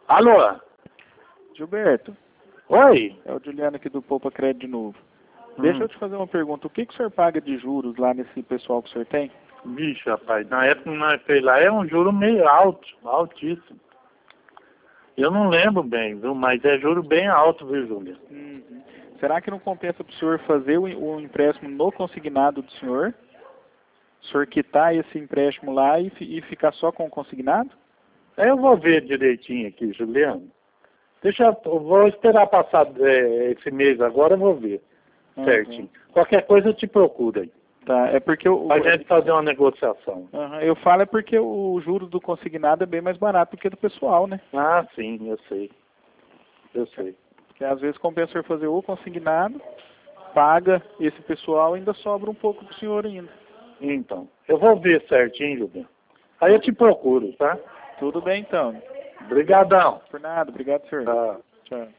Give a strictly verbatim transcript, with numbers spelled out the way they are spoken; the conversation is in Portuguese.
Alô? Gilberto, Oi? é o Juliano aqui do Poupa Crédito de novo. Hum. Deixa eu te fazer uma pergunta. O que, que o senhor paga de juros lá nesse pessoal que o senhor tem? Bicho, rapaz, na época que nós fez lá é um juro meio alto, altíssimo. Eu não lembro bem, viu? Mas é juro bem alto, viu, Júlia? Uhum. Será que não compensa para o senhor fazer o, o empréstimo no consignado do senhor? O senhor quitar esse empréstimo lá e, fi- e ficar só com o consignado? Eu vou ver direitinho aqui, Juliano. Deixa eu, eu vou esperar passar é, esse mês agora, eu vou ver Uhum. certinho. Qualquer coisa eu te procuro aí. Tá, é porque o, Pra gente fazer uma negociação. Uhum, eu falo é porque o juro do consignado é bem mais barato do que do pessoal, né? Ah, sim, eu sei. Eu sei. Porque às vezes compensa o senhor fazer o consignado, paga esse pessoal e ainda sobra um pouco pro senhor ainda. Então, eu vou ver certinho, Juliano. Aí eu te procuro, tá? Tudo bem então. Obrigadão. Por nada, obrigado, senhor. Tá. Tchau.